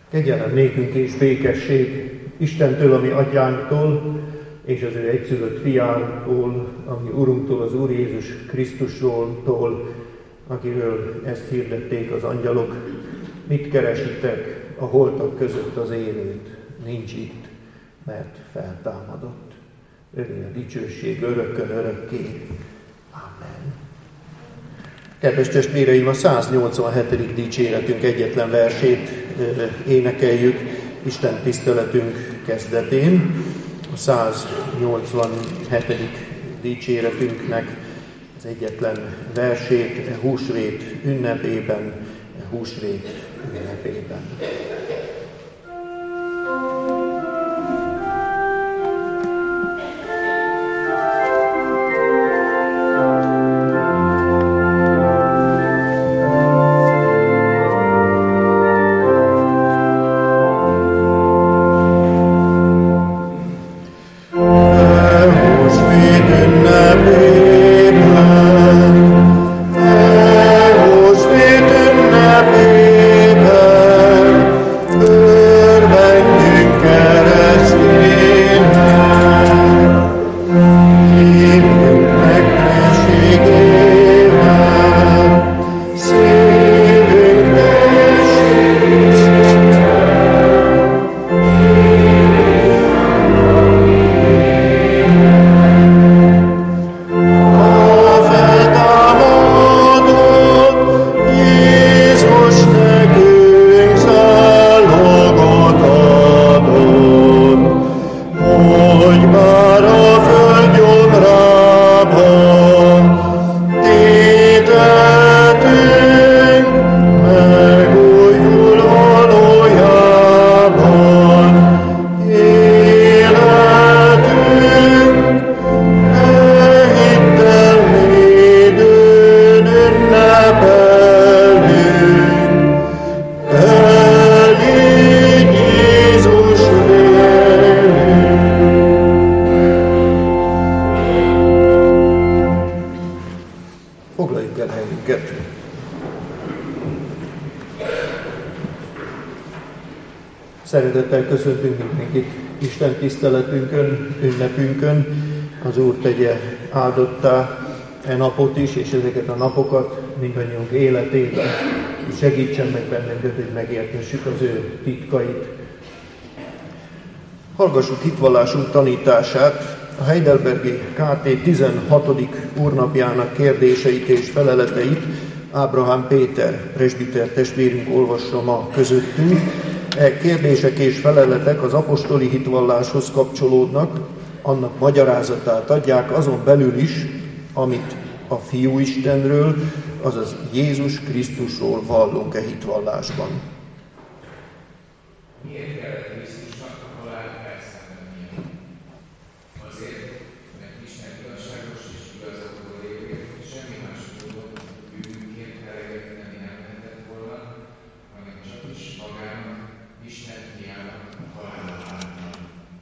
Kegyelem nékünk és békesség Istentől, ami atyánktól, és az ő egyszülött fiától, ami Urunktól, az Úr Jézus Krisztusról, akiről ezt hirdették az angyalok. Mit keresitek a holtak között az élőt? Nincs itt, mert feltámadott. Övé a dicsőség örökkön örökké. Amen. Kedves testvéreim, a 187. dicséretünk egyetlen versét énekeljük Isten tiszteletünk kezdetén. A 187. dicséretünknek az egyetlen versét húsvét ünnepében. Szeretettel köszöntünk mindenkit Isten tiszteletünkön, ünnepünkön. Az Úr tegye áldottá e napot is, és ezeket a napokat mindannyiunk életében, és segítsen meg bennünket, hogy megértessük az ő titkait. Hallgassuk hitvallásunk tanítását, a Heidelbergi KT 16. úrnapjának kérdéseit és feleleteit Ábrahám Péter presbiter testvérünk olvassa ma közöttünk. E kérdések és feleletek az apostoli hitvalláshoz kapcsolódnak, annak magyarázatát adják azon belül is, amit a Fiú Istenről, azaz Jézus Krisztusról vallunk e hitvallásban. Miért kellett Krisztusnak a halált elszenvednie? Azért, mert Isten igazságos és igazakból lévén semmi más módon bűnünként elegetni nem lehetett volna, hanem csak is magának, Isten fiának a halála által.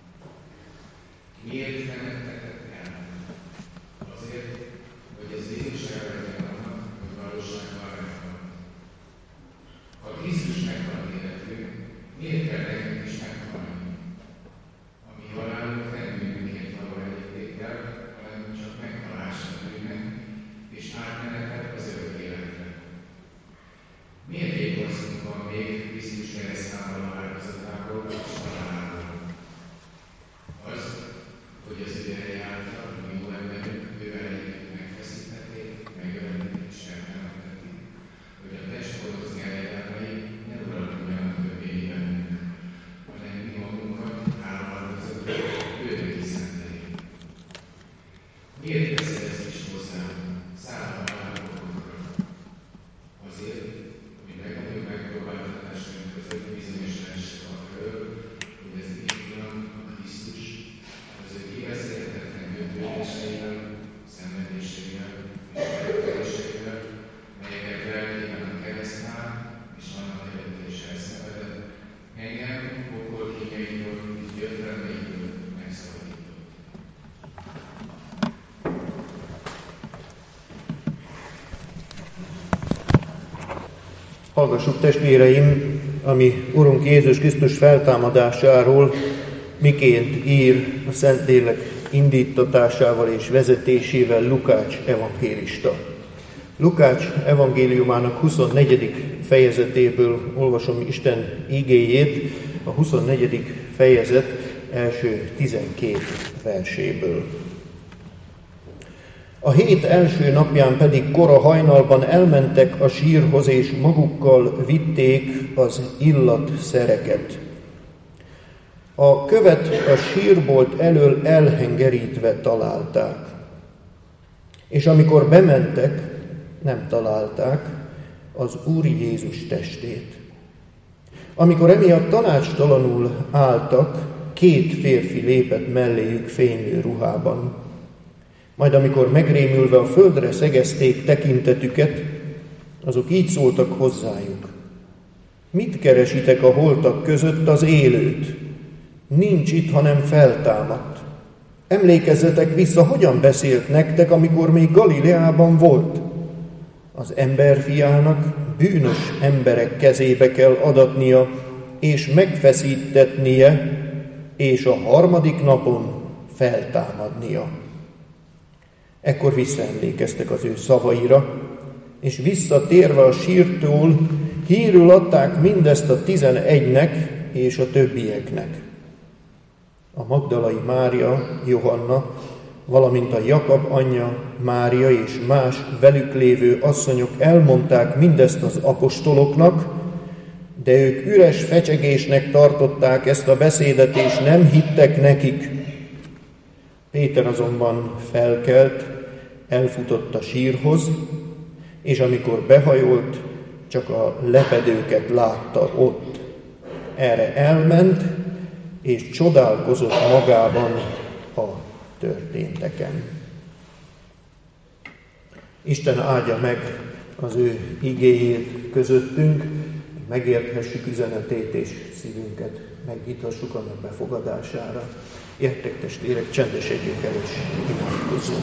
Miért nem tettek el? Azért, hogy az igazság legyen annak, hogy valóságban megvan. Ha Krisztus megvan életünk, miért kell nekünk is meghalni? A mi halálunk nem bűnünként való elítétel, hanem csak meghalása bűnnek, és átmenetet az örök életre. Miért ébresztünk van még Krisztus keresztállaló áldozatából és halálából? Az, hogy az ő helye által, a mi jó emberünk, ő elejét megfeszítették, megölelik és eltemettették, hogy a testfordozni elejárvai ne uralkodjanak többé bennünk, hanem mi magunkat állalkozatot őnek is szenteljük. Miért beszél ezt is hozzám? Szállva állapotokra. Azért, hogy legnagyobb megpróbáltatásunk között bizonyos esik a föld, hogy az Isten, a Krisztus, az ő kiveszélhetetlen bűnbődéseivel, szenvedéseivel és megtöréseivel, melyeket lelkében a keresztnál és annak előtt is elszenvedett, engem pokol kínjaitól és gyötrelmeitől megszabadított. Hallgassuk testvéreim ami Urunk Jézus Krisztus feltámadásáról miként ír a Szentlélek indítatásával és vezetésével Lukács evangélista. Lukács evangéliumának 24. fejezetéből olvasom Isten igéjét, a 24. fejezet első 12 verséből. A hét első napján pedig kora hajnalban elmentek a sírhoz, és magukkal vitték az illatszereket. A követ a sírbolt elől elhengerítve találták, és amikor bementek, nem találták az Úr Jézus testét. Amikor emiatt tanácstalanul álltak, 2 férfi lépett melléjük fénylő ruhában. Majd amikor megrémülve a földre szegezték tekintetüket, azok így szóltak hozzájuk: mit keresitek a holtak között az élőt? Nincs itt, hanem feltámadt. Emlékezzetek vissza, hogyan beszélt nektek, amikor még Galileában volt. Az emberfiának bűnös emberek kezébe kell adatnia, és megfeszítetnie, és a 3. napon feltámadnia. Ekkor visszaemlékeztek az ő szavaira, és visszatérve a sírtól hírül adták mindezt a 11-nek és a többieknek. A magdalai Mária, Johanna, valamint a Jakab anyja, Mária és más velük lévő asszonyok elmondták mindezt az apostoloknak, de ők üres fecsegésnek tartották ezt a beszédet, és nem hittek nekik. Péter azonban felkelt, elfutott a sírhoz, és amikor behajolt, csak a lepedőket látta ott. Erre elment, és csodálkozott magában a történteken. Isten áldja meg az ő igéjét közöttünk, megérthessük üzenetét és szívünket megnyithassuk annak befogadására. Gyertek testvérek, csendesedjünk el és imádkozzunk.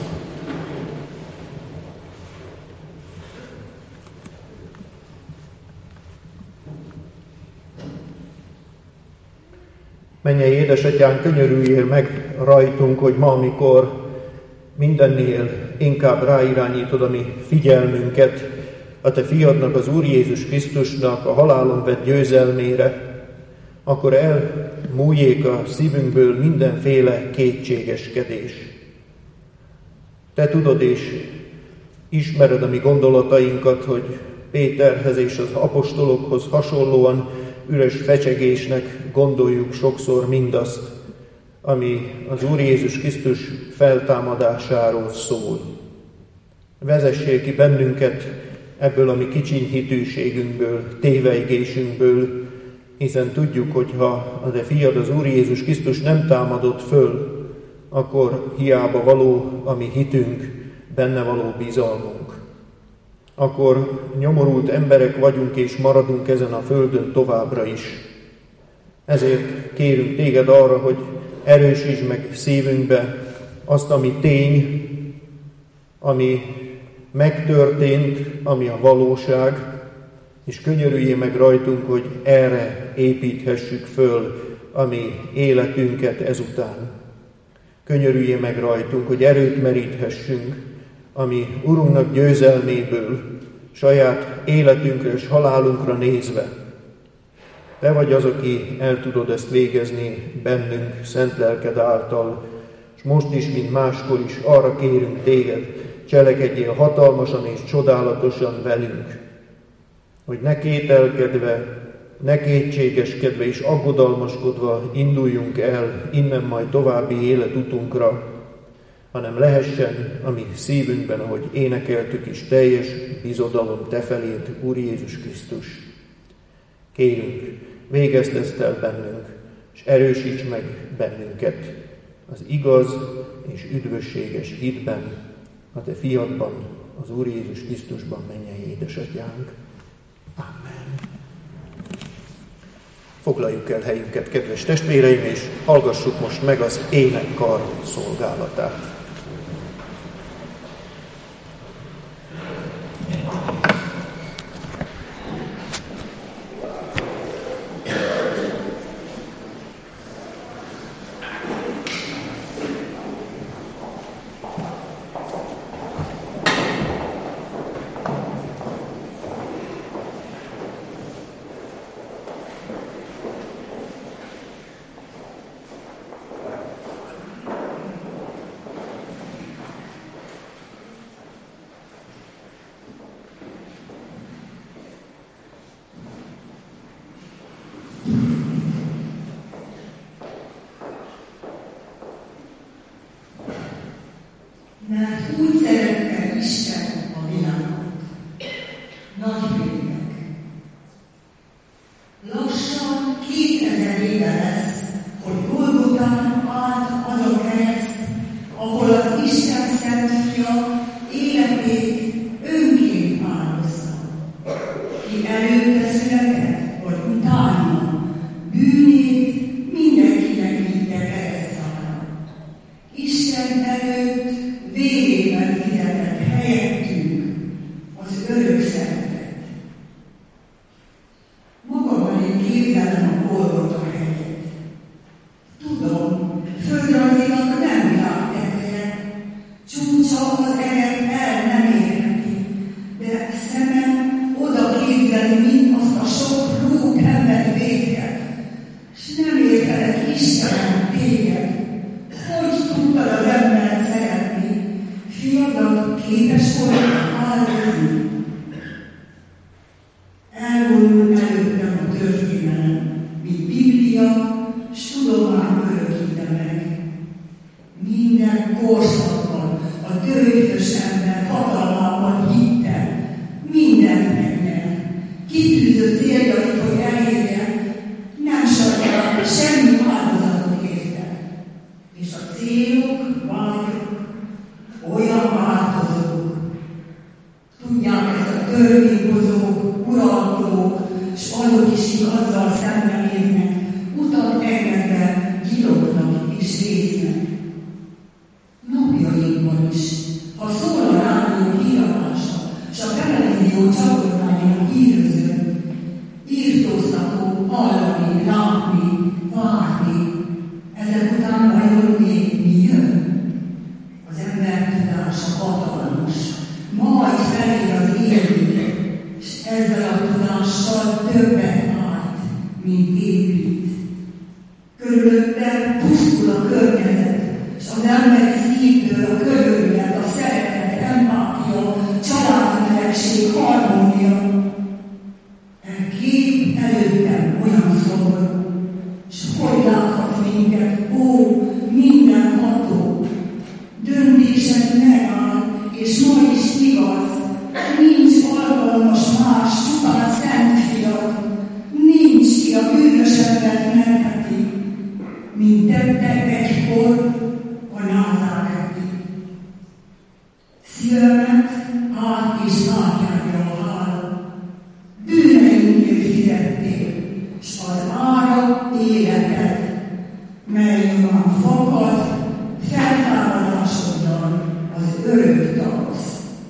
Mennyei édesatyánk, könyörüljél meg rajtunk, hogy ma, amikor mindennél inkább ráirányítod a mi figyelmünket a te fiadnak, az Úr Jézus Krisztusnak a halálon vett győzelmére, akkor elmúljék a szívünkből mindenféle kétségeskedés. Te tudod és ismered a mi gondolatainkat, hogy Péterhez és az apostolokhoz hasonlóan üres fecsegésnek gondoljuk sokszor mindazt, ami az Úr Jézus Krisztus feltámadásáról szól. Vezessél ki bennünket ebből a mi kicsiny hitűségünkből, tévejgésünkből, hiszen tudjuk, hogy ha a te fiad, az Úr Jézus Krisztus nem támadott föl, akkor hiába való a mi hitünk, benne való bizalmunk. Akkor nyomorult emberek vagyunk és maradunk ezen a földön továbbra is. Ezért kérünk téged arra, hogy erősítsd meg szívünkbe azt, ami tény, ami megtörtént, ami a valóság, és könyörüljél meg rajtunk, hogy erre építhessük föl a mi életünket ezután. Könyörüljél meg rajtunk, hogy erőt meríthessünk, ami Urunknak győzelméből, saját életünkre és halálunkra nézve. Te vagy az, aki el tudod ezt végezni bennünk, szent lelked által, és most is, mint máskor is arra kérünk téged, cselekedjél hatalmasan és csodálatosan velünk, hogy ne kételkedve, ne kétségeskedve és aggodalmaskodva induljunk el innen majd további életutunkra, hanem lehessen a mi szívünkben, ahogy énekeltük is, teljes bizodalom te feléd, Úr Jézus Krisztus. Kérünk, végezd ezt el bennünk, és erősíts meg bennünket az igaz és üdvösséges hitben, a te fiadban, az Úr Jézus Krisztusban, mennyei édesatyánk. Amen. Foglaljuk el helyünket, kedves testvéreim, és hallgassuk most meg az énekkar szolgálatát. előtte született, vagy utána, bűnét mindenkinek vitte keresztára. Isten előtt vérével fizetett helyettünk az örök szeretet. Magamban én képzelem a Golgota hegyet. Tudom, földrajzilag nem világteteje, csúcsa az eget el nem érheti, de szemem oda képzeli, mint azt a sok lót emberi véget, s nem értelek Istenem téged. Hogy tudtad az embert szeretni? Fiadat képes volt áldozni. Elvonul előttem a történelem, mint Biblia, s tudomány örökíte meg. Minden korszakban a tőjfös ember hatalmában hitte, mindent megnyer. Kitűzött céljait, hogy elérje, nem sajnálta semmi áldozatot érte. És a célok, vágyok olyan változók. Tudják ezt a törvényhozók, uralkodók, s azok is, akik azzal szembenéznek, utat engedve gyilognak és résznek. Napjainkban is, ha szól a rádió híradása, s a televízió csatornáin híröző, írtóztató hallani, látni, várni. Ezek után vajon még mi jön? Az ember tudása hatalmas, majd felér az élmény, és ezzel a tudással többet állt, mint épít. Körülötte pusztul a környezet, és az emberi szívből a körülmélet, a szeretet, empátia, családi melegség, harmónia. A kép előttem olyan szomorú, és hogy láthat minket, ó, mindenható. Döntésed megáll, és ma is igaz, nincs alkalmas más, csupán szent fiad, nincs ki a bűnös embert mentheti, mint tette egykor a názáreti. Szívemet át és átjárja a hála, bűneinkért fizettél, s az ára életed, mely nyomán fakad, feltámadásoddal az örök tavasz.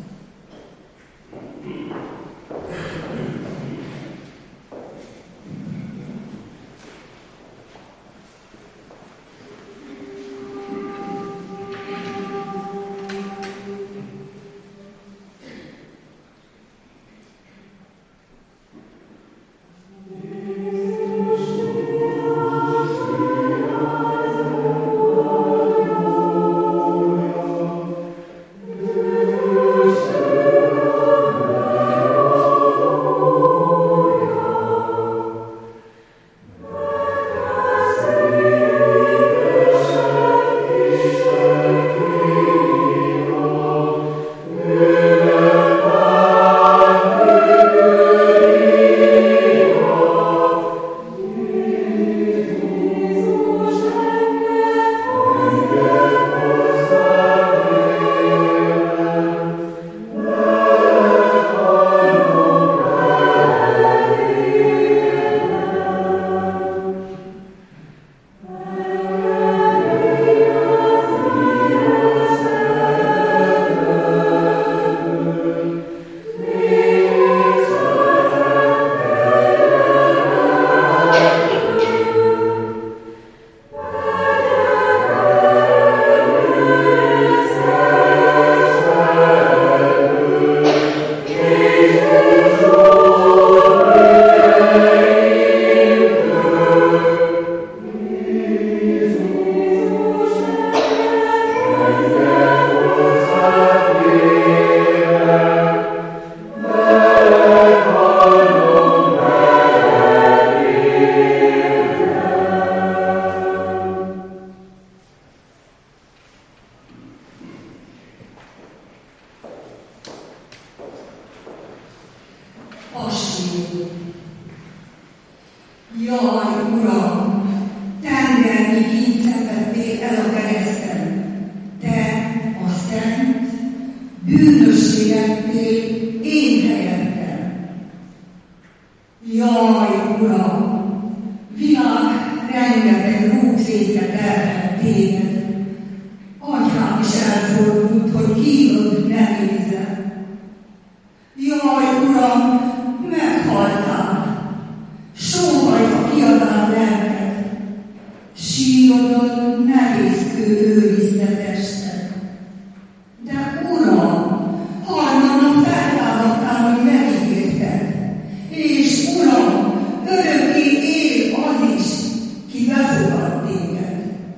Jaj, Uram, tengernyi kínt szenvedtél el a kereszten, te, a szent, bűnössé lettél én helyettem. Jaj, Uram, világ rengeteg rúgtétre terhelt téged. Atyám is elfordult, hogy kívül ne nézze. Jaj, Uram, meghaltál, sóhajtva kiadál lelket, sírodon nehézkő őrizte tested. De Uram, harmadnak feltámadtál, hogy megígérted, és Uram, örökké él az is, ki befogad téged.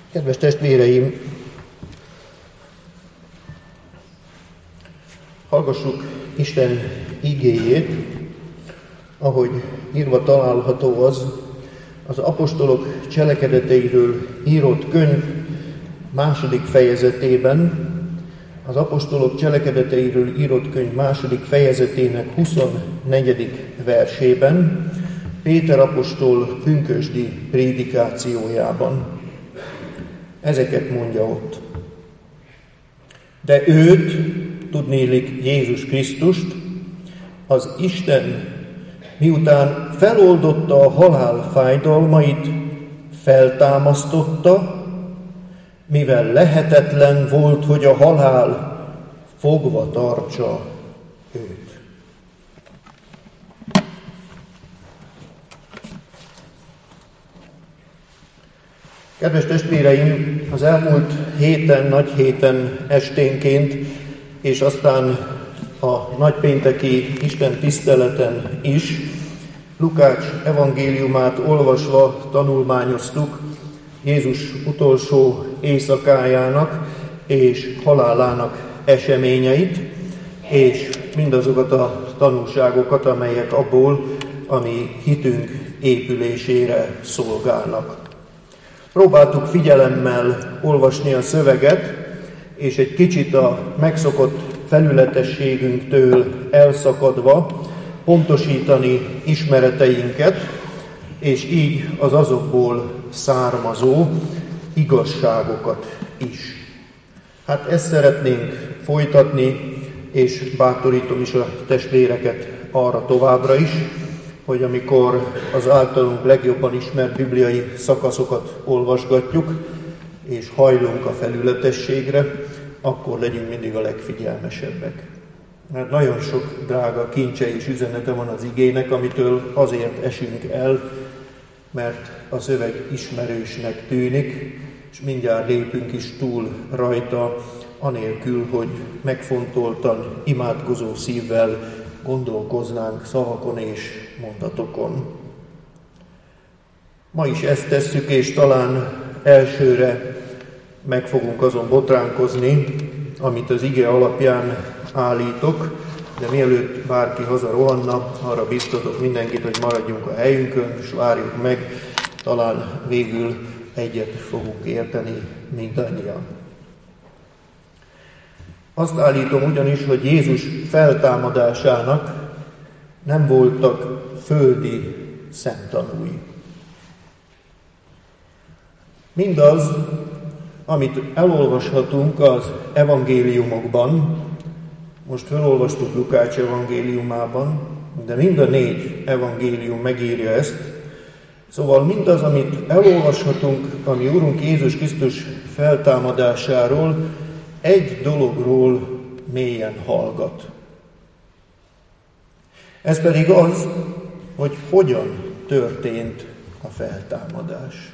Kedves testvéreim, hallgassuk Isten igéjét, ahogy írva található az apostolok cselekedeteiről írott könyv második fejezetében, az apostolok cselekedeteiről írott könyv második fejezetének 24. versében, Péter apostol pünkösdi prédikációjában. Ezeket mondja ott. De őt, tudnélik Jézus Krisztust, az Isten, miután feloldotta a halál fájdalmait, feltámasztotta, mivel lehetetlen volt, hogy a halál fogva tartsa őt. Kedves testvéreim, az elmúlt héten, nagy héten esténként, és aztán a nagypénteki Isten tiszteleten is Lukács evangéliumát olvasva tanulmányoztuk Jézus utolsó éjszakájának és halálának eseményeit, és mindazokat a tanulságokat, amelyek abból a mi hitünk épülésére szolgálnak. Próbáltuk figyelemmel olvasni a szöveget, és egy kicsit a megszokott felületességünktől elszakadva pontosítani ismereteinket, és így az azokból származó igazságokat is. Hát ezt szeretnénk folytatni, és bátorítom is a testvéreket arra továbbra is, hogy amikor az általunk legjobban ismert bibliai szakaszokat olvasgatjuk, és hajlunk a felületességre, akkor legyünk mindig a legfigyelmesebbek. Mert nagyon sok drága kincse és üzenete van az igének, amitől azért esünk el, mert a szöveg ismerősnek tűnik, és mindjárt lépünk is túl rajta, anélkül, hogy megfontoltan, imádkozó szívvel gondolkoznánk szavakon és mondatokon. Ma is ezt tesszük, és talán elsőre meg fogunk azon botránkozni, amit az ige alapján állítok, de mielőtt bárki haza rohanna, arra biztatok mindenkit, hogy maradjunk a helyünkön, és várjuk meg, talán végül egyet fogunk érteni mindannyian. Azt állítom ugyanis, hogy Jézus feltámadásának nem voltak földi szemtanúi. Mindaz, amit elolvashatunk az evangéliumokban, most felolvastuk Lukács evangéliumában, de mind a 4 evangélium megírja ezt, szóval mindaz, amit elolvashatunk, ami Urunk Jézus Krisztus feltámadásáról, egy dologról mélyen hallgat. Ez pedig az, hogy hogyan történt a feltámadás.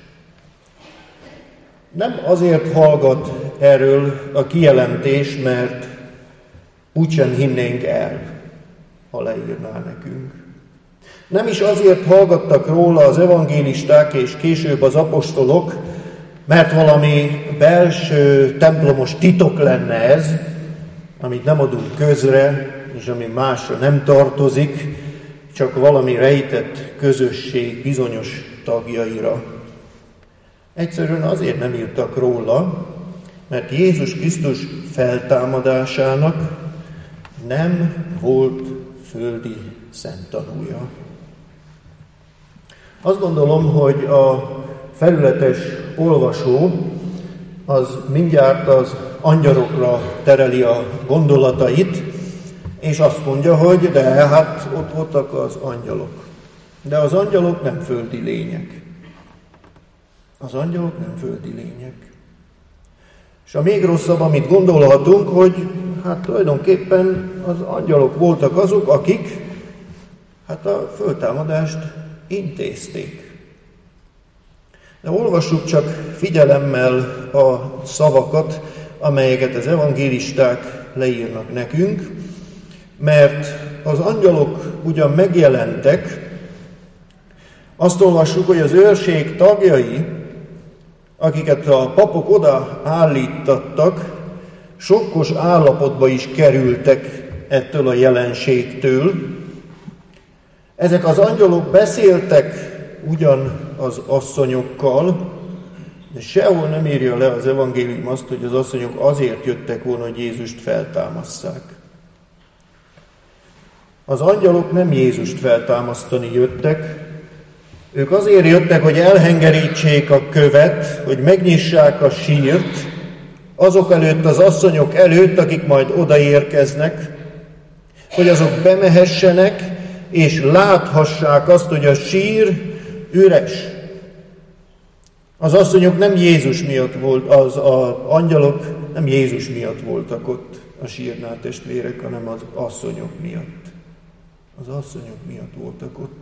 Nem azért hallgat erről a kijelentés, mert úgysem hinnénk el, ha leírná nekünk. Nem is azért hallgattak róla az evangélisták és később az apostolok, mert valami belső templomos titok lenne ez, amit nem adunk közre, és ami másra nem tartozik, csak valami rejtett közösség bizonyos tagjaira. Egyszerűen azért nem írtak róla, mert Jézus Krisztus feltámadásának nem volt földi szemtanúja. Azt gondolom, hogy a felületes olvasó az mindjárt az angyalokra tereli a gondolatait, és azt mondja, hogy de hát ott voltak az angyalok. De az angyalok nem földi lények. Az angyalok nem földi lények. És a még rosszabb, amit gondolhatunk, hogy hát tulajdonképpen az angyalok voltak azok, akik hát a föltámadást intézték. De olvassuk csak figyelemmel a szavakat, amelyeket az evangélisták leírnak nekünk, mert az angyalok ugyan megjelentek, azt olvassuk, hogy az őrség tagjai akiket a papok oda állítattak, sokkos állapotba is kerültek ettől a jelenségtől. Ezek az angyalok beszéltek ugyan az asszonyokkal, de sehol nem írja le az evangélium azt, hogy az asszonyok azért jöttek volna, hogy Jézust feltámasszák. Az angyalok nem Jézust feltámasztani jöttek, ők azért jöttek, hogy elhengerítsék a követ, hogy megnyissák a sírt, azok előtt, az asszonyok előtt, akik majd odaérkeznek, hogy azok bemehessenek, és láthassák azt, hogy a sír üres. Az asszonyok nem Jézus miatt volt, az angyalok nem Jézus miatt voltak ott a sírnál, testvérek, hanem az asszonyok miatt. Az asszonyok miatt voltak ott.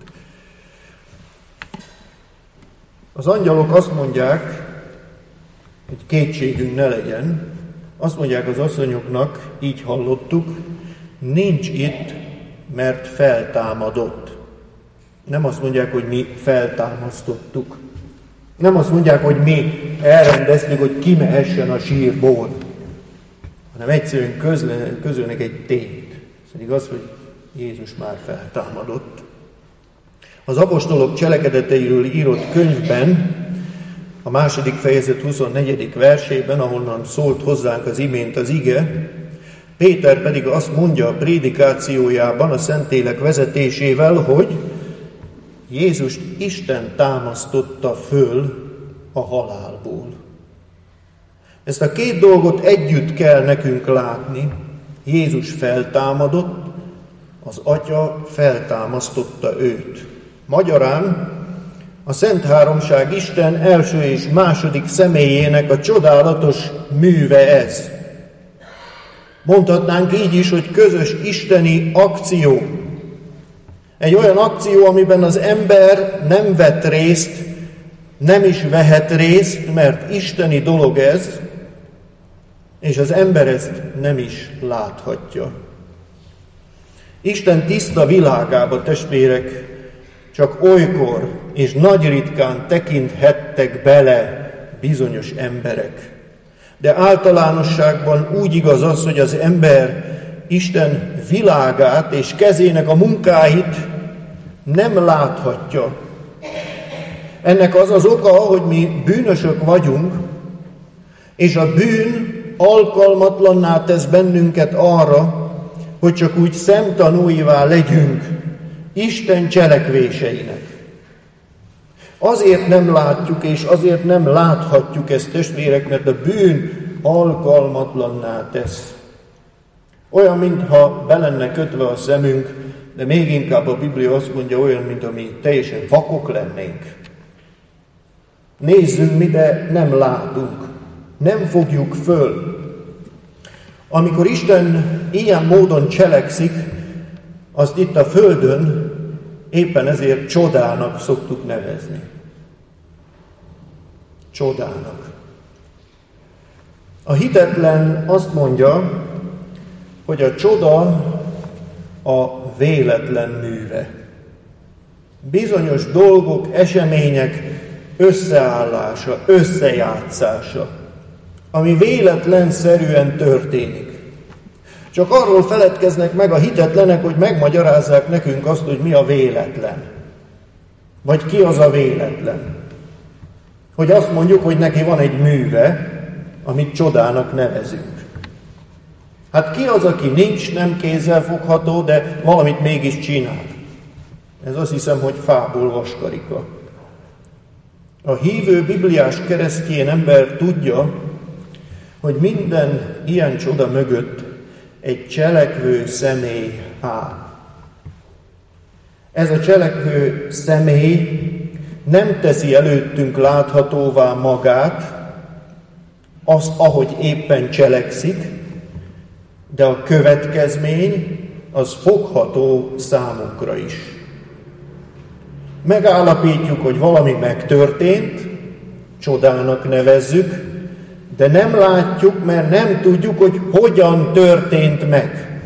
Az angyalok azt mondják, hogy kétségünk ne legyen, azt mondják az asszonyoknak, így hallottuk, nincs itt, mert feltámadott. Nem azt mondják, hogy mi feltámasztottuk. Nem azt mondják, hogy mi elrendeztük, hogy kimehessen a sírból, hanem egyszerűen közölnek egy tényt. Ez pedig az, hogy Jézus már feltámadott. Az apostolok cselekedeteiről írott könyvben, a 2. fejezet 24. versében, ahonnan szólt hozzánk az imént az ige, Péter pedig azt mondja a prédikációjában a Szentlélek vezetésével, hogy Jézust Isten támasztotta föl a halálból. Ezt a két dolgot együtt kell nekünk látni. Jézus feltámadott, az Atya feltámasztotta őt. Magyarán a Szent Háromság Isten első és második személyének a csodálatos műve ez. Mondhatnánk így is, hogy közös isteni akció. Egy olyan akció, amiben az ember nem vett részt, nem is vehet részt, mert isteni dolog ez, és az ember ezt nem is láthatja. Isten tiszta világába, testvérek, csak olykor és nagy ritkán tekinthettek bele bizonyos emberek. De általánosságban úgy igaz az, hogy az ember Isten világát és kezének a munkáit nem láthatja. Ennek az az oka, hogy mi bűnösök vagyunk, és a bűn alkalmatlanná tesz bennünket arra, hogy csak úgy szemtanúivá legyünk Isten cselekvéseinek. Azért nem látjuk, és azért nem láthatjuk ezt, testvérek, mert a bűn alkalmatlanná tesz. Olyan, mintha be lenne kötve a szemünk, de még inkább a Biblia azt mondja, olyan, mint ami teljesen vakok lennénk. Nézzünk mi, de nem látunk. Nem fogjuk föl. Amikor Isten ilyen módon cselekszik, azt itt a földön éppen ezért csodának szoktuk nevezni. Csodának. A hitetlen azt mondja, hogy a csoda a véletlen műve. Bizonyos dolgok, események összeállása, összejátszása, ami véletlenszerűen történik. Csak arról feledkeznek meg a hitetlenek, hogy megmagyarázzák nekünk azt, hogy mi a véletlen. Vagy ki az a véletlen. Hogy azt mondjuk, hogy neki van egy műve, amit csodának nevezünk. Hát ki az, aki nincs, nem kézzelfogható, de valamit mégis csinál? Ez azt hiszem, hogy fából vaskarika. A hívő bibliás keresztény ember tudja, hogy minden ilyen csoda mögött egy cselekvő személy áll. Ez a cselekvő személy nem teszi előttünk láthatóvá magát, azt, ahogy éppen cselekszik, de a következmény az fogható számunkra is. Megállapítjuk, hogy valami megtörtént, csodának nevezzük, de nem látjuk, mert nem tudjuk, hogy hogyan történt meg.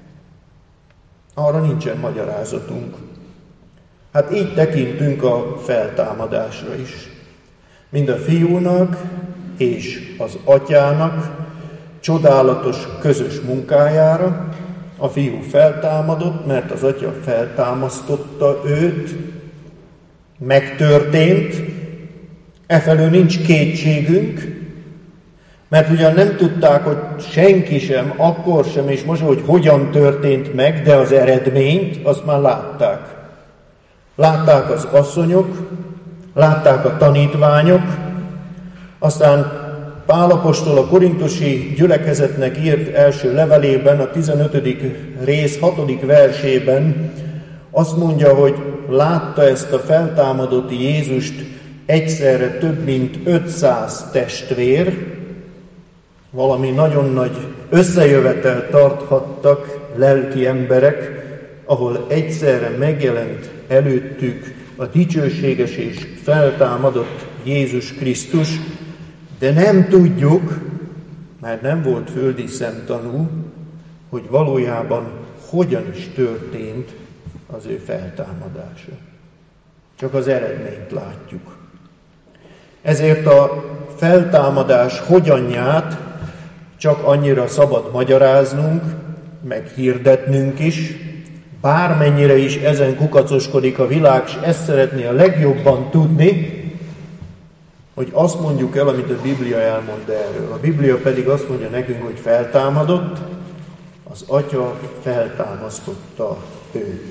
Arra nincsen magyarázatunk. Hát így tekintünk a feltámadásra is. mind a Fiúnak és az Atyának csodálatos közös munkájára. A Fiú feltámadott, mert az Atya feltámasztotta őt, megtörtént, efelől nincs kétségünk, mert ugyan nem tudták, hogy senki sem, akkor sem, és most, hogy hogyan történt meg, de az eredményt, azt már látták. Látták az asszonyok, látták a tanítványok, aztán Pál apostol a korintusi gyülekezetnek írt első levelében, a 15. rész 6. versében azt mondja, hogy látta ezt a feltámadott Jézust egyszerre több mint 500 testvér, valami nagyon nagy összejövetel tarthattak lelki emberek, ahol egyszerre megjelent előttük a dicsőséges és feltámadott Jézus Krisztus, de nem tudjuk, mert nem volt földi szemtanú, hogy valójában hogyan is történt az ő feltámadása. Csak az eredményt látjuk. Ezért a feltámadás hogyanját csak annyira szabad magyaráznunk, meg hirdetnünk is, bármennyire is ezen kukacoskodik a világ, és ezt szeretné a legjobban tudni, hogy azt mondjuk el, amit a Biblia elmond erről. A Biblia pedig azt mondja nekünk, hogy feltámadott, az Atya feltámasztotta őt.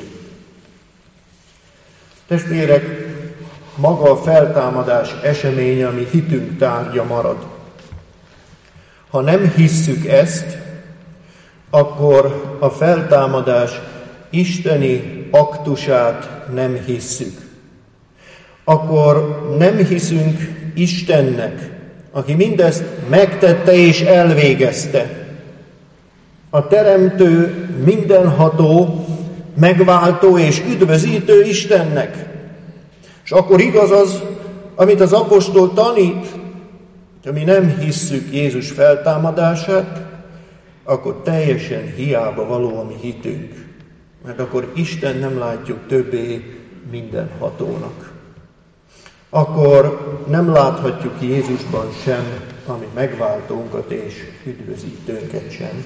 Testvérek, maga a feltámadás eseménye, ami hitünk tárgya marad. Ha nem hisszük ezt, akkor a feltámadás isteni aktusát nem hisszük. Akkor nem hiszünk Istennek, aki mindezt megtette és elvégezte. A teremtő, mindenható, megváltó és üdvözítő Istennek. És akkor igaz az, amit az apostol tanít, ha mi nem hisszük Jézus feltámadását, akkor teljesen hiába való a mi hitünk. Mert akkor Isten nem látjuk többé mindenhatónak. Akkor nem láthatjuk Jézusban sem, ami megváltónkat és üdvözítőnket sem.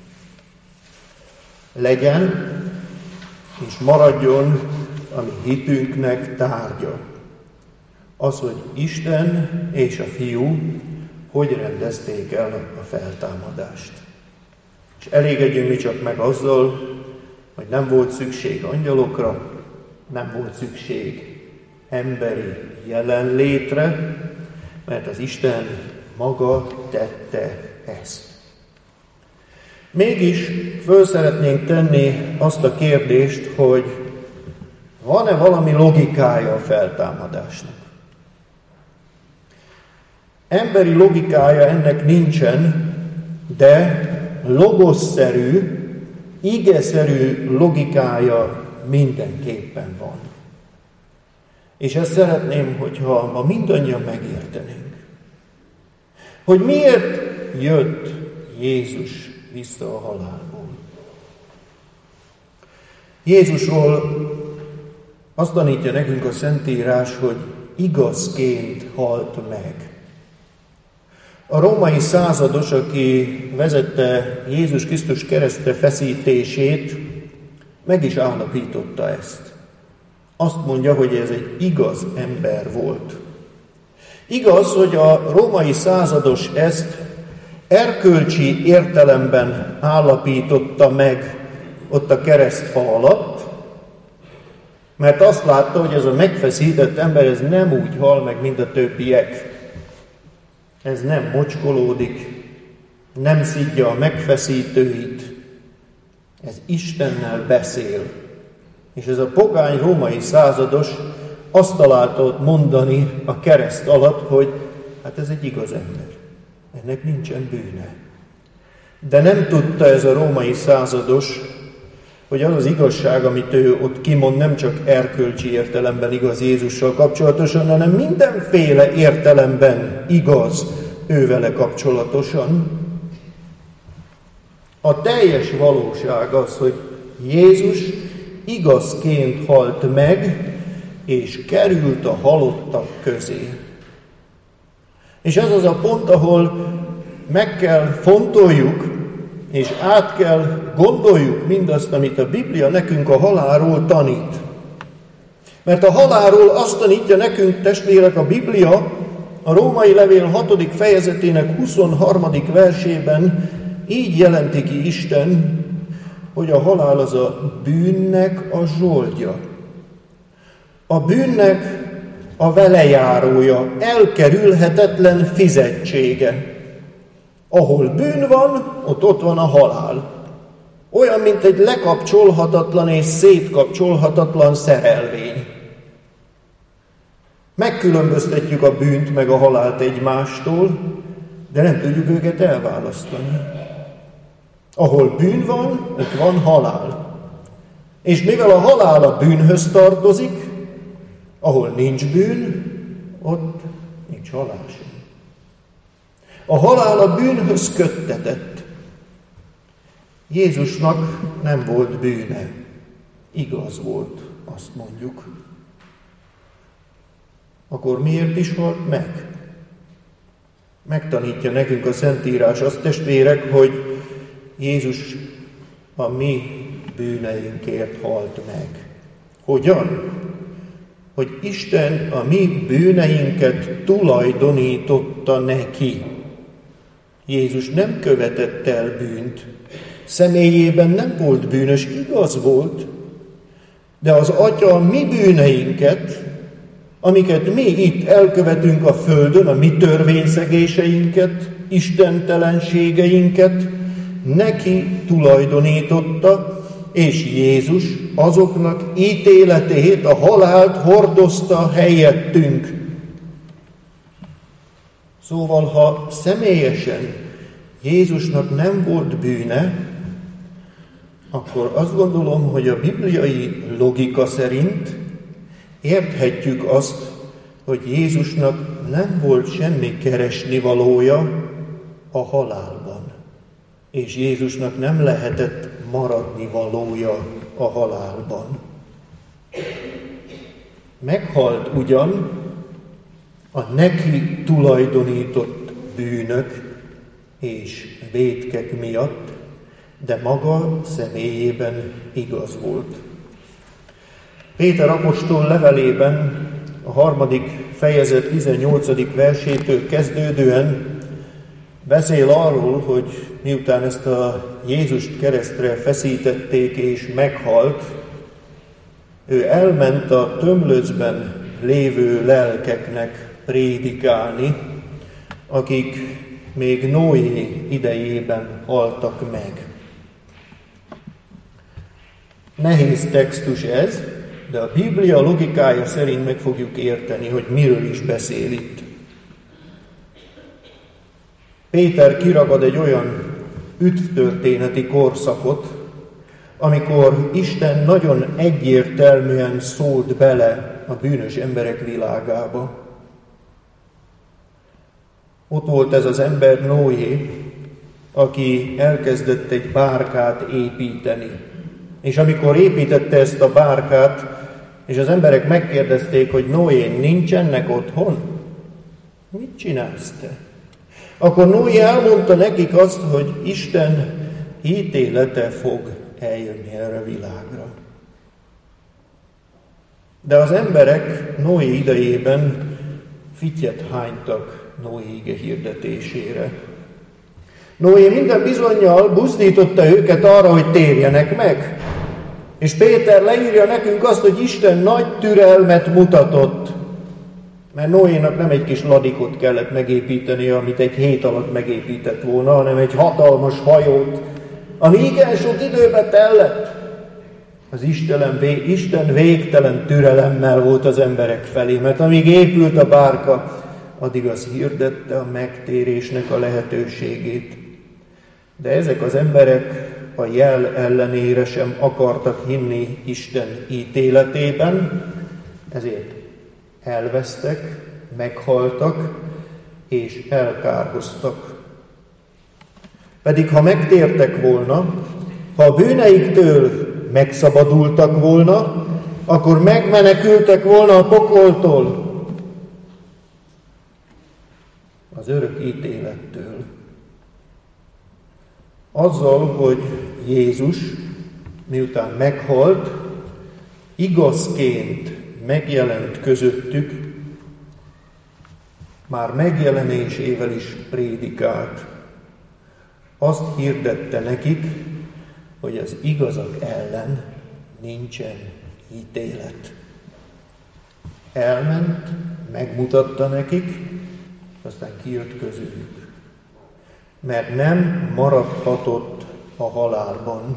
Legyen és maradjon a mi hitünknek tárgya. Az, hogy Isten és a Fiú hogy rendezték el a feltámadást. És elégedjünk mi csak meg azzal, hogy nem volt szükség angyalokra, nem volt szükség emberi jelenlétre, mert az Isten maga tette ezt. Mégis föl szeretnénk tenni azt a kérdést, hogy van-e valami logikája a feltámadásnak? Emberi logikája ennek nincsen, de logosszerű, igeszerű logikája mindenképpen van. És ezt szeretném, hogyha ma mindannyian megértenénk, hogy miért jött Jézus vissza a halálból. Jézusról azt tanítja nekünk a Szentírás, hogy igazként halt meg. A római százados, aki vezette Jézus Krisztus keresztre feszítését, meg is állapította ezt. Azt mondja, hogy ez egy igaz ember volt. Igaz, hogy a római százados ezt erkölcsi értelemben állapította meg ott a keresztfa alatt, mert azt látta, hogy ez a megfeszített ember ez nem úgy hal meg, mint a többiek. Ez nem mocskolódik, nem szidja a megfeszítőit, ez Istennel beszél. És ez a pogány római százados azt találta ott mondani a kereszt alatt, hogy hát ez egy igaz ember, ennek nincsen bűne. De nem tudta ez a római százados, hogy az az igazság, amit ő ott kimond, nem csak erkölcsi értelemben igaz Jézussal kapcsolatosan, hanem mindenféle értelemben igaz ővele kapcsolatosan. A teljes valóság az, hogy Jézus igazként halt meg, és került a halottak közé. És ez az a pont, ahol meg kell fontoljuk, és át kell gondoljuk mindazt, amit a Biblia nekünk a halálról tanít. Mert a halálról azt tanítja nekünk, testvérek, a Biblia, a Római Levél 6. fejezetének 23. versében így jelenti ki Isten, hogy a halál az a bűnnek a zsoldja. A bűnnek a velejárója, elkerülhetetlen fizetsége. Ahol bűn van, ott van a halál. Olyan, mint egy lekapcsolhatatlan és szétkapcsolhatatlan szerelvény. Megkülönböztetjük a bűnt meg a halált egymástól, de nem tudjuk őket elválasztani. Ahol bűn van, ott van halál. És mivel a halál a bűnhöz tartozik, ahol nincs bűn, ott nincs halál sem. A halál a bűnhöz köttetett. Jézusnak nem volt bűne. Igaz volt, azt mondjuk. Akkor miért is halt meg? Megtanítja nekünk a Szentírás azt, testvérek, hogy Jézus a mi bűneinkért halt meg. Hogyan? Hogy Isten a mi bűneinket tulajdonította neki. Jézus nem követett el bűnt. Személyében nem volt bűnös, igaz volt, de az Atya a mi bűneinket, amiket mi itt elkövetünk a földön, a mi törvényszegéseinket, istentelenségeinket, neki tulajdonította, és Jézus azoknak ítéletét, a halált hordozta helyettünk. Szóval, ha személyesen Jézusnak nem volt bűne, akkor azt gondolom, hogy a bibliai logika szerint érthetjük azt, hogy Jézusnak nem volt semmi keresnivalója a halálban. És Jézusnak nem lehetett maradnivalója a halálban. Meghalt ugyan a neki tulajdonított bűnök és vétkek miatt, de maga személyében igaz volt. Péter apostol levelében a 3. fejezet 18. versétől kezdődően beszél arról, hogy miután ezt a Jézust keresztre feszítették és meghalt, ő elment a tömlöcben lévő lelkeknek prédikálni, akik még Noé idejében haltak meg. Nehéz textus ez, de a Biblia logikája szerint meg fogjuk érteni, hogy miről is beszél itt. Péter kiragad egy olyan üdvtörténeti korszakot, amikor Isten nagyon egyértelműen szólt bele a bűnös emberek világába. Ott volt ez az ember Noé, aki elkezdett egy bárkát építeni. És amikor építette ezt a bárkát, és az emberek megkérdezték, hogy Noé, nincsenek otthon? Mit csinálsz te? Akkor Noé elmondta nekik azt, hogy Isten ítélete fog eljönni erre a világra. De az emberek Noé idejében fittyet hánytak Noé ige hirdetésére. Noé minden bizonnyal buzdította őket arra, hogy térjenek meg. És Péter leírja nekünk azt, hogy Isten nagy türelmet mutatott. Mert Noénak nem egy kis ladikot kellett megépíteni, amit egy hét alatt megépített volna, hanem egy hatalmas hajót, ami igen sok időbe tellett. Az Isten végtelen türelemmel volt az emberek felé, mert amíg épült a bárka, addig az hirdette a megtérésnek a lehetőségét. De ezek az emberek a jel ellenére sem akartak hinni Isten ítéletében, ezért elvesztek, meghaltak és elkárhoztak. Pedig ha megtértek volna, ha a bűneiktől megszabadultak volna, akkor megmenekültek volna a pokoltól. az örök ítélettől. Azzal, hogy Jézus, miután meghalt, igazként megjelent közöttük, már megjelenésével is prédikált. Azt hirdette nekik, hogy az igazak ellen nincsen ítélet. Elment, megmutatta nekik, aztán kijött közülük. Mert nem maradhatott a halálban.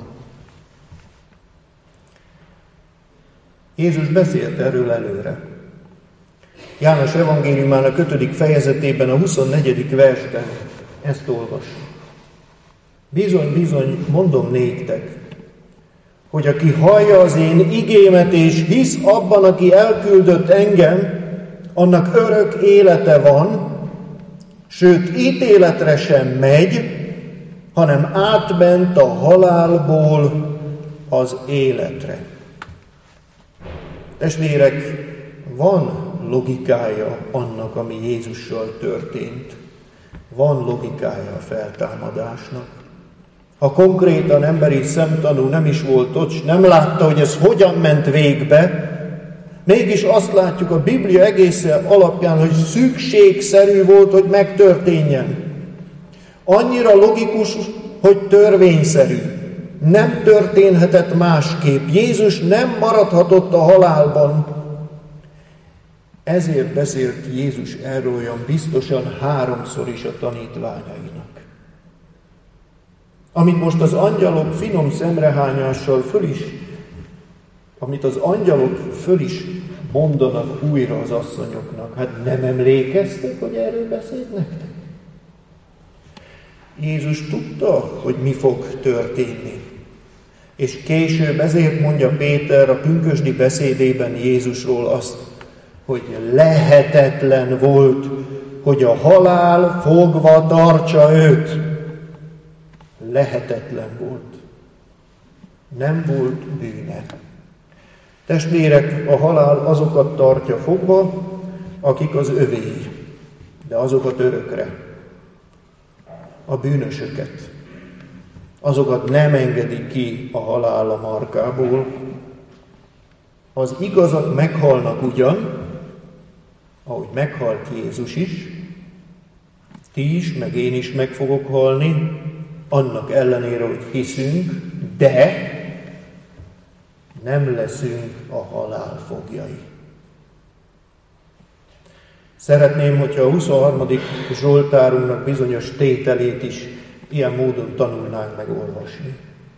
Jézus beszélt erről előre. János evangéliumának 5. fejezetében, a 24. versben ezt olvassuk. Bizony, bizony, mondom néktek, hogy aki hallja az én igémet és hisz abban, aki elküldött engem, annak örök élete van, sőt, ítéletre sem megy, hanem átment a halálból az életre. Testvérek, van logikája annak, ami Jézussal történt. Van logikája a feltámadásnak. Ha konkrétan emberi szemtanú nem is volt ott, s nem látta, hogy ez hogyan ment végbe, mégis azt látjuk a Biblia egészen alapján, hogy szükségszerű volt, hogy megtörténjen. Annyira logikus, hogy törvényszerű. Nem történhetett másképp. Jézus nem maradhatott a halálban. Ezért beszélt Jézus erről olyan biztosan 3-szor is a tanítványainak. Amit most az angyalok finom szemrehányással amit az angyalok föl is mondanak újra az asszonyoknak. Hát nem emlékeztek, hogy erről beszélt nektek? Jézus tudta, hogy mi fog történni. És később ezért mondja Péter a pünkösdi beszédében Jézusról azt, hogy lehetetlen volt, hogy a halál fogva tartsa őt. Lehetetlen volt. Nem volt bűne. Testvérek, a halál azokat tartja fogva, akik az övéi, de azokat örökre. A bűnösöket. Azokat nem engedik ki a halál a markából. Az igazak meghalnak ugyan, ahogy meghalt Jézus is, ti is, meg én is meg fogok halni, annak ellenére, hogy hiszünk, de nem leszünk a halál fogjai. Szeretném, hogyha a 23. Zsoltárunknak bizonyos tételét is ilyen módon tanulnánk megolvasni.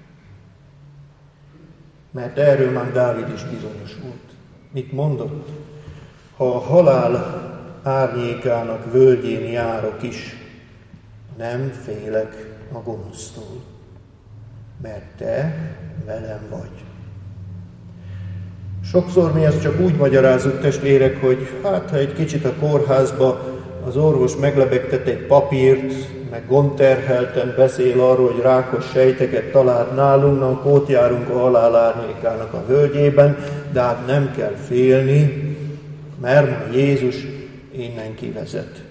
Mert erről már Dávid is bizonyos volt. Mit mondott? Ha a halál árnyékának völgyén járok is, nem félek a gonosztól, mert te velem vagy. Sokszor mi ezt csak úgy magyarázzuk, testvérek, hogy hát ha egy kicsit a kórházba az orvos meglebegtet egy papírt, meg gondterhelten beszél arról, hogy rákos sejteket talált nálunk, akkor ott járunk a halál árnyékának a völgyében, de hát nem kell félni, mert ma Jézus innen kivezet.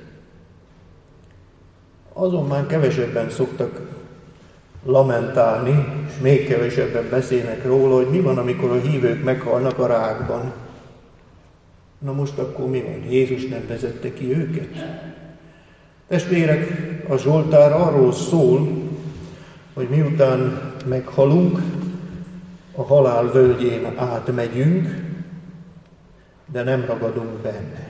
Azon már kevesebben szoktak lamentálni, és még kevesebben beszélnek róla, hogy mi van, amikor a hívők meghalnak a rákban. Na most akkor mi van? Jézus nem vezette ki őket? Testvérek, a Zsoltár arról szól, hogy miután meghalunk, a halál völgyén átmegyünk, de nem ragadunk benne.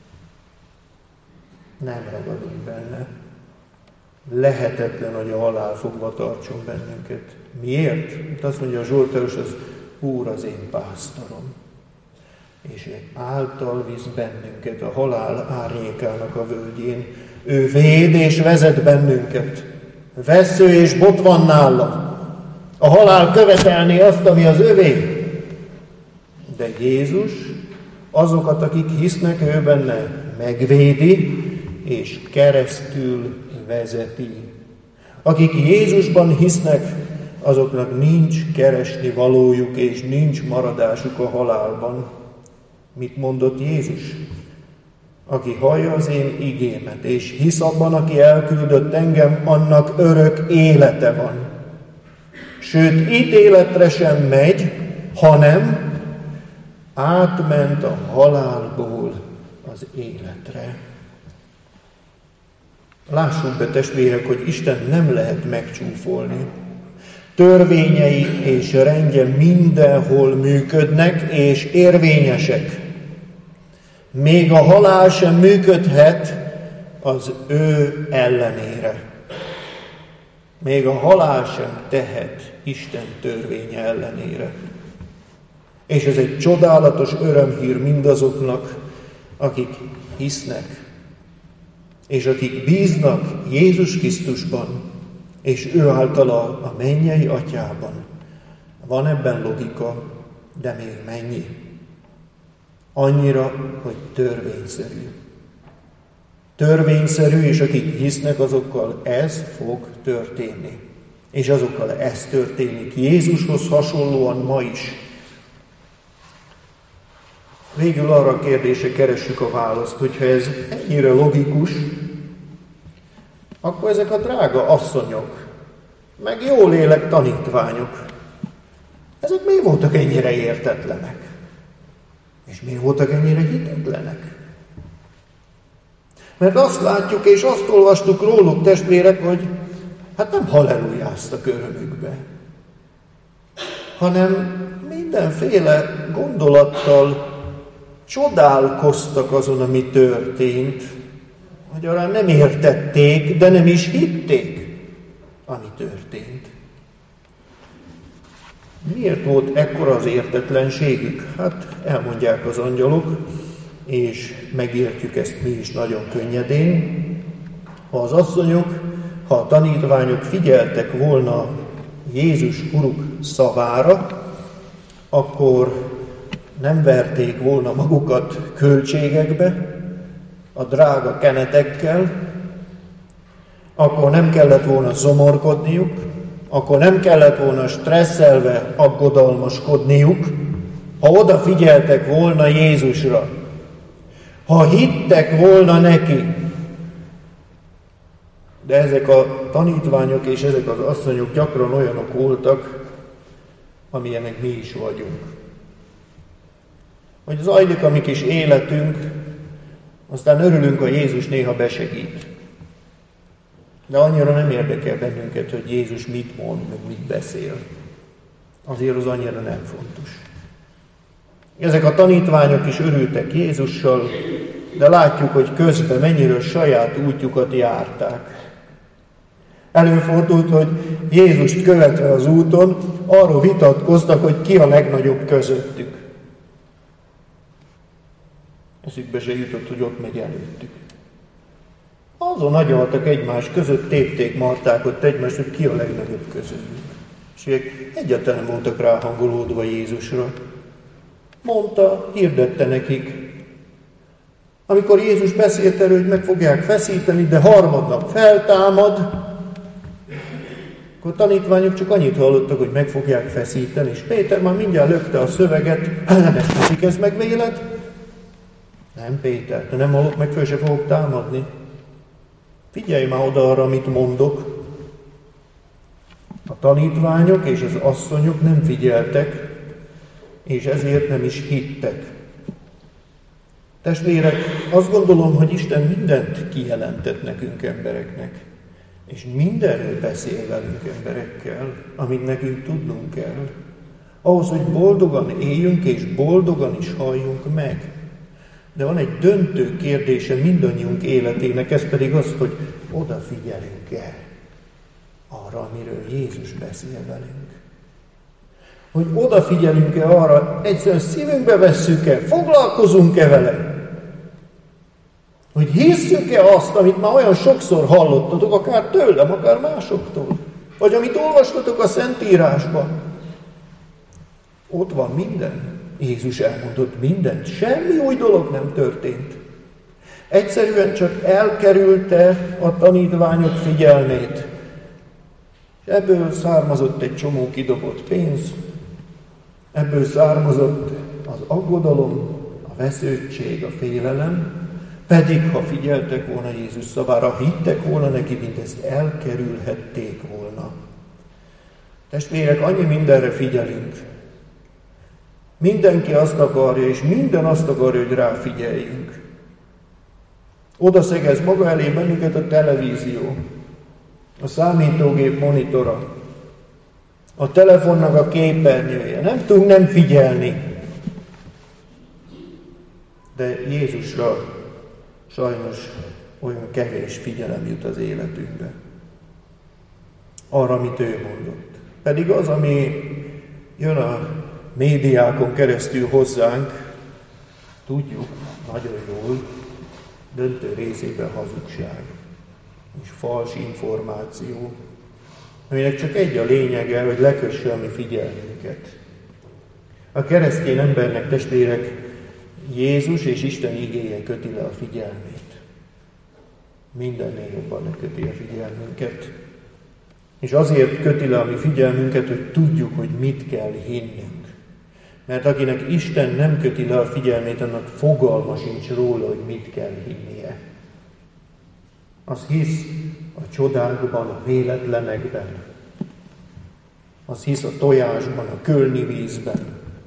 Nem ragadunk benne. Lehetetlen, hogy a halál fogva tartson bennünket. Miért? Azt mondja a Zsoltáros, az Úr az én pásztorom. És ő által visz bennünket a halál árnyékának a völgyén. Ő véd és vezet bennünket. Vessző és bot van nála. A halál követelné azt, ami az övé. De Jézus azokat, akik hisznek ő benne, megvédi és keresztül vezeti. Akik Jézusban hisznek, azoknak nincs keresni valójuk és nincs maradásuk a halálban. Mit mondott Jézus? Aki hallja az én igémet, és hisz abban, aki elküldött engem, annak örök élete van. Sőt, ítéletre sem megy, hanem átment a halálból az életre. Lássuk be, testvérek, hogy Isten nem lehet megcsúfolni. Törvényei és rendje mindenhol működnek és érvényesek. Még a halál sem működhet az ő ellenére. Még a halál sem tehet Isten törvénye ellenére. És ez egy csodálatos örömhír mindazoknak, akik hisznek, és akik bíznak Jézus Krisztusban, és ő általa a mennyei atyában. Van ebben logika, de még mennyi? Annyira, hogy törvényszerű. Törvényszerű, és akik hisznek, azokkal ez fog történni. És azokkal ez történik Jézushoz hasonlóan ma is. Végül arra a kérdésre keressük a választ, hogyha ez ennyire logikus, akkor ezek a drága asszonyok, meg jó lélek tanítványok, ezek miért voltak ennyire értetlenek? És miért voltak ennyire hitetlenek? Mert azt látjuk és azt olvastuk róluk, testvérek, hogy hát nem hallelujáztak örömükbe, hanem mindenféle gondolattal csodálkoztak azon, ami történt, magyarán nem értették, de nem is hitték, ami történt. Miért volt ekkora az értetlenségük? Hát elmondják az angyalok, és megértjük ezt mi is nagyon könnyedén. Ha az asszonyok, ha a tanítványok figyeltek volna Jézus Uruk szavára, akkor nem verték volna magukat költségekbe, a drága kenetekkel, akkor nem kellett volna zomorkodniuk, akkor nem kellett volna stresszelve aggodalmaskodniuk, ha odafigyeltek volna Jézusra, ha hittek volna neki. De ezek a tanítványok és ezek az asszonyok gyakran olyanok voltak, amilyenek mi is vagyunk. Hogy zajlik a mi kis életünk, aztán örülünk, ha Jézus néha besegít. De annyira nem érdekel bennünket, hogy Jézus mit mond, meg mit beszél. Azért az annyira nem fontos. Ezek a tanítványok is örültek Jézussal, de látjuk, hogy közben mennyire saját útjukat járták. Előfordult, hogy Jézust követve az úton arról vitatkoztak, hogy ki a legnagyobb közöttük. Eszükbe se jutott, hogy ott megy előttük. Azon agyaltak egymás között, tépték, marták ott egymást, hogy ki a legnagyobb közöttük. És ők egyáltalán nem voltak ráhangolódva Jézusra. Mondta, hirdette nekik. Amikor Jézus beszélt erről, hogy meg fogják feszíteni, de harmadnap feltámad, akkor a tanítványok csak annyit hallottak, hogy meg fogják feszíteni, és Péter már mindjárt lökte a szöveget, nem ezt teszik, ez meg véled? Nem, Péter, te nem hallott, meg föl se fogok támadni. Figyelj már oda arra, amit mondok. A tanítványok és az asszonyok nem figyeltek, és ezért nem is hittek. Testvérek, azt gondolom, hogy Isten mindent kijelentett nekünk embereknek, és mindenről beszél velünk emberekkel, amit nekünk tudnunk kell. Ahhoz, hogy boldogan éljünk, és boldogan is halljunk meg. De van egy döntő kérdése mindannyiunk életének, ez pedig az, hogy odafigyelünk-e arra, amiről Jézus beszél velünk. Hogy odafigyelünk-e arra, egyszerűen szívünkbe vesszük-e, foglalkozunk-e vele. Hogy hisszük-e azt, amit már olyan sokszor hallottatok, akár tőlem, akár másoktól, vagy amit olvastatok a Szentírásban. Ott van minden. Jézus elmondott mindent, semmi új dolog nem történt. Egyszerűen csak elkerülte a tanítványok figyelmét. És ebből származott egy csomó kidobott pénz, ebből származott az aggodalom, a vesződtség, a félelem, Pedig, ha figyeltek volna Jézus szavára, hittek volna neki, mindezt elkerülhették volna. Testvérek, annyi mindenre figyelünk. Mindenki azt akarja, és minden azt akarja, hogy ráfigyeljünk. Oda szegez maga elé bennünket a televízió, a számítógép monitora, a telefonnak a képernyője. Nem tudunk nem figyelni. De Jézusra sajnos olyan kevés figyelem jut az életünkbe. Arra, amit ő mondott. Pedig az, ami jön a médiákon keresztül hozzánk, tudjuk nagyon jól, döntő részében hazugság és fals információ, aminek csak egy a lényege, hogy lekösse a mi figyelmünket. A keresztény embernek, testvérek, Jézus és Isten igéje köti le a figyelmét. Mindennél jobban leköti a figyelmünket. És azért köti le a mi figyelmünket, hogy tudjuk, hogy mit kell hinnünk. Mert akinek Isten nem köti le a figyelmét, annak fogalma sincs róla, hogy mit kell hinnie. Az hisz a csodákban, a véletlenekben. Az hisz a tojásban, a kölni vízben.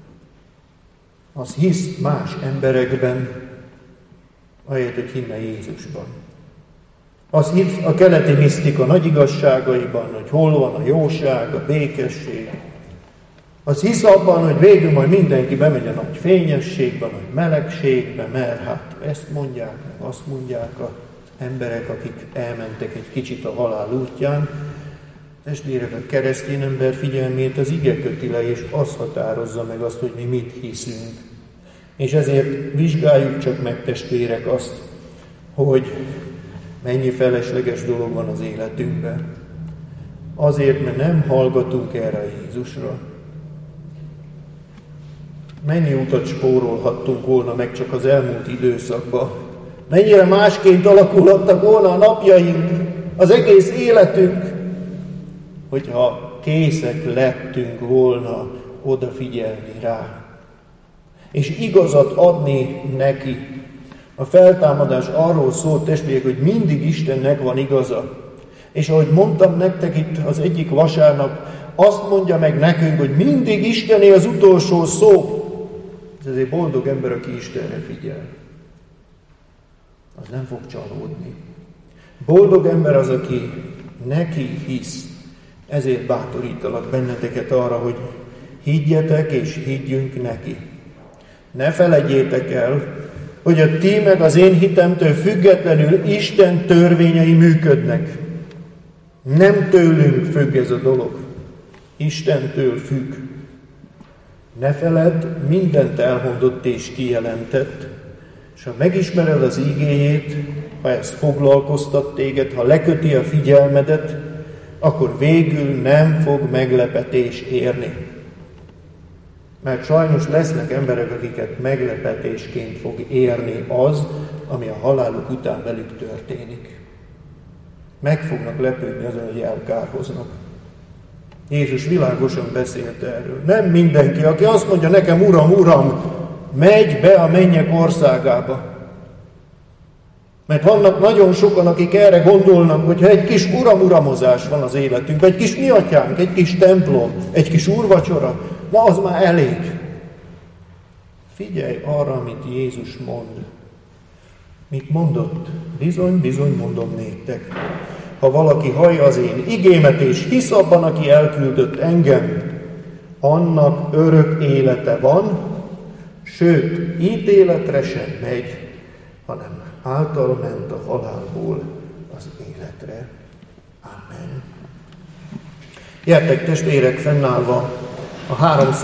Az hisz más emberekben, ahelyett, hogy hinne Jézusban. Az hisz a keleti misztika nagy igazságaiban, hogy hol van a jóság, a békesség. Az hisz abban, hogy végül majd mindenki bemegy a nagy fényességbe, a nagy melegségbe, mert hát ezt mondják, meg azt mondják az emberek, akik elmentek egy kicsit a halál útján. Testvérek, a keresztény ember figyelmét az ige köti le, és az határozza meg azt, hogy mi mit hiszünk. És ezért vizsgáljuk csak meg, testvérek, azt, hogy mennyi felesleges dolog van az életünkben. Azért, mert nem hallgatunk erre a Jézusra. Mennyi utat spórolhattunk volna meg csak az elmúlt időszakban. Mennyire másként alakulhattak volna a napjaink, az egész életünk, hogyha készek lettünk volna odafigyelni rá. És igazat adni neki. A feltámadás arról szólt, testvérek, hogy mindig Istennek van igaza. És ahogy mondtam nektek itt az egyik vasárnap, azt mondja meg nekünk, hogy mindig Istené az utolsó szó. Ez azért boldog ember, aki Istenre figyel. Az nem fog csalódni. Boldog ember az, aki neki hisz. Ezért bátorítalak benneteket arra, hogy higgyetek és higgyünk neki. Ne feledjétek el, hogy a ti meg az én hitemtől függetlenül Isten törvényei működnek. Nem tőlünk függ ez a dolog. Istentől függ. Ne feledd, mindent elmondott és kijelentett, és ha megismered az igéjét, ha ez foglalkoztat téged, ha leköti a figyelmedet, akkor végül nem fog meglepetés érni. Mert sajnos lesznek emberek, akiket meglepetésként fog érni az, ami a haláluk után velük történik. Meg fognak lepődni azon, hogy elkárhoznak. Jézus világosan beszélt erről. Nem mindenki, aki azt mondja nekem, Uram, Uram, megy be a mennyek országába. Mert vannak nagyon sokan, akik erre gondolnak, hogyha egy kis uramozás van az életünkben, egy kis mi atyánk, egy kis templom, egy kis úrvacsora, na az már elég. Figyelj arra, amit Jézus mond. Mit mondott? Bizony, bizony mondom néktek. Ha valaki hallja az én igémet és hisz abban, aki elküldött engem, annak örök élete van, sőt, ítéletre sem megy, hanem által ment a halálból az életre. Amen. Gyertek, testvérek, fennállva a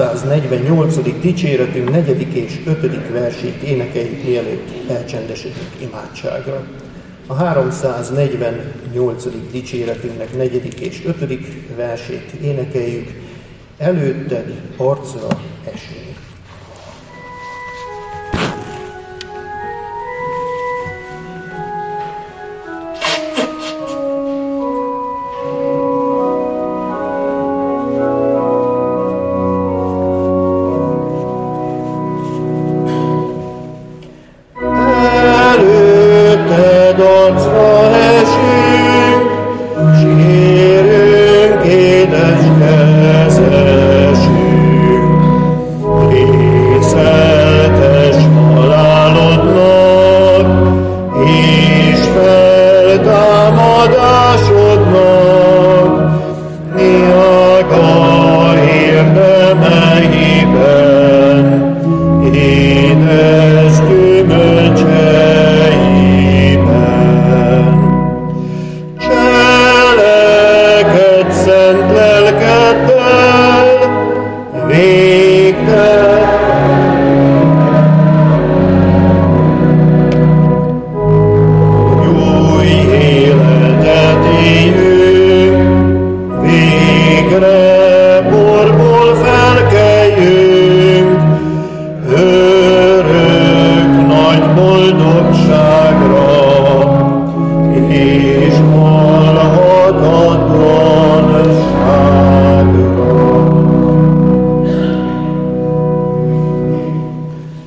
348. dicséretünk 4. és 5. versét énekeljük, mielőtt elcsendesedünk imádságra. A 348. dicséretünknek 4. és 5. versét énekeljük, előtted arcra esni. Előtted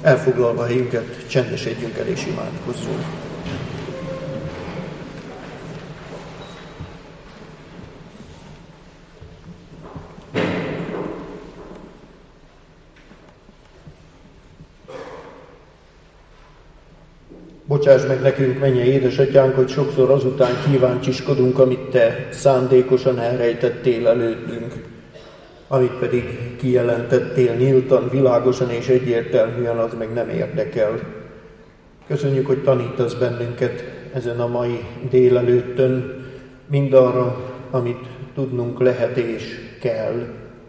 Elfoglalva helyünket, csendesedjünk el és imádkozzunk. Bocsáss meg nekünk, mennyei édesatyánk, hogy sokszor azután kíváncsiskodunk, amit te szándékosan elrejtettél előttünk, amit pedig kijelentettél nyíltan, világosan és egyértelműen, az meg nem érdekel. Köszönjük, hogy tanítasz bennünket ezen a mai délelőttön mindarra, amit tudnunk lehet és kell.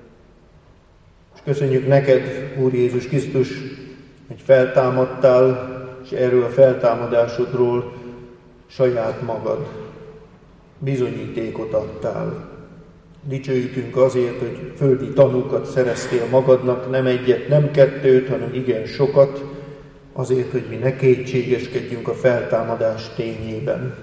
És köszönjük neked, Úr Jézus Krisztus, hogy feltámadtál, és erről a feltámadásodról saját magad bizonyítékot adtál. Dicsőítünk azért, hogy földi tanúkat szereztél magadnak, nem egyet, nem kettőt, hanem igen sokat, azért, hogy mi ne kétségeskedjünk a feltámadás tényében.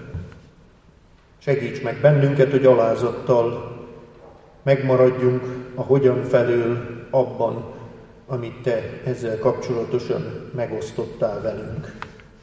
Segíts meg bennünket, hogy alázattal megmaradjunk a hogyan felől abban, amit te ezzel kapcsolatosan megosztottál velünk.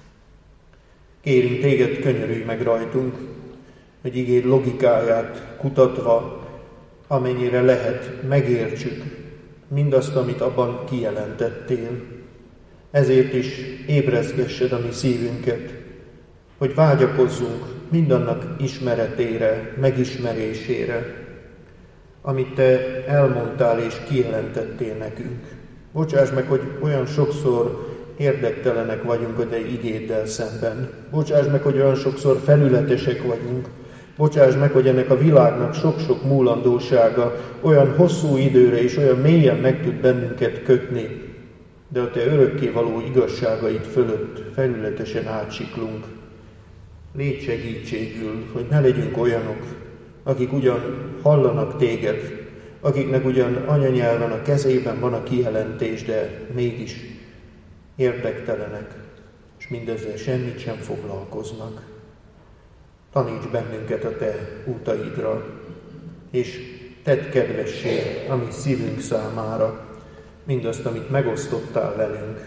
Kérünk téged, könyörülj meg rajtunk, hogy igéd logikáját kutatva, amennyire lehet, megértsük mindazt, amit abban kijelentettél. Ezért is ébreszgessed a mi szívünket, hogy vágyakozzunk mindannak ismeretére, megismerésére, amit te elmondtál és kijelentettél nekünk. Bocsáss meg, hogy olyan sokszor érdektelenek vagyunk a te igéddel szemben. Bocsáss meg, hogy olyan sokszor felületesek vagyunk. Bocsáss meg, hogy ennek a világnak sok-sok múlandósága olyan hosszú időre és olyan mélyen meg tud bennünket kötni, de a te örökkévaló igazságaid fölött felületesen átsiklunk. Légy segítségül, hogy ne legyünk olyanok, akik ugyan hallanak téged, akiknek ugyan anyanyelven a kezében van a kijelentés, de mégis érdektelenek, és mindezzel semmit sem foglalkoznak. Taníts bennünket a te útaidra, és tedd kedvessé a mi szívünk számára mindazt, amit megosztottál velünk.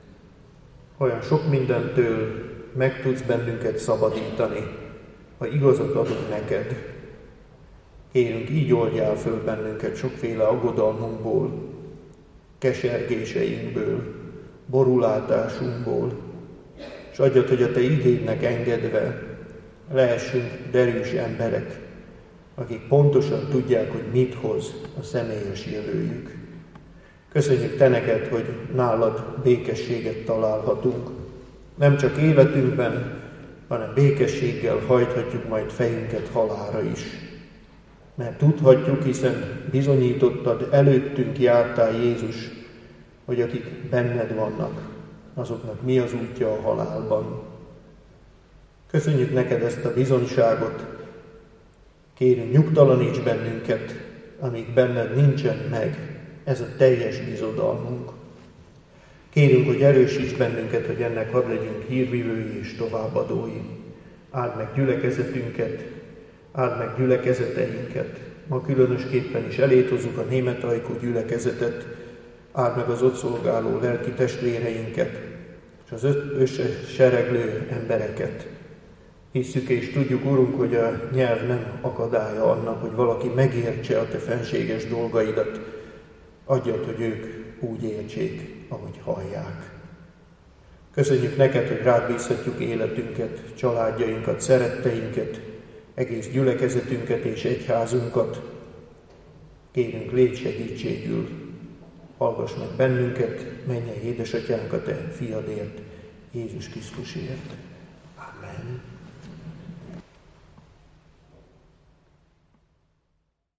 Olyan sok mindentől meg tudsz bennünket szabadítani, ha igazat adunk neked. Kérünk, így oldjál föl bennünket sokféle aggodalmunkból, kesergéseinkből, borulátásunkból, és adjad, hogy a te igédnek engedve lehessünk derűs emberek, akik pontosan tudják, hogy mit hoz a személyes jövőjük. Köszönjük te neked, hogy nálad békességet találhatunk. Nem csak életünkben, hanem békességgel hajthatjuk majd fejünket halálra is. Mert tudhatjuk, hiszen bizonyítottad, előttünk jártál Jézus, hogy akik benned vannak, azoknak mi az útja a halálban. Köszönjük neked ezt a bizonyságot, kérünk, nyugtalaníts bennünket, amíg benned nincsen meg ez a teljes bizodalmunk. Kérünk, hogy erősíts bennünket, hogy ennek hadd legyünk hírvívői és továbbadói. Áld meg gyülekezetünket, áld meg gyülekezeteinket. Ma különösképpen is elétozzuk a németajkú gyülekezetet, áld meg az ott szolgáló lelki testvéreinket, és az összesereglő embereket. Hisszük és tudjuk, Urunk, hogy a nyelv nem akadálya annak, hogy valaki megértse a te fenséges dolgaidat. Adjad, hogy ők úgy értsék, ahogy hallják. Köszönjük neked, hogy rád bízhatjuk életünket, családjainkat, szeretteinket, egész gyülekezetünket és egyházunkat. Kérünk, légy segítségül, hallgass meg bennünket, mennyei édesatyánk a te fiadért, Jézus Krisztusért. Amen.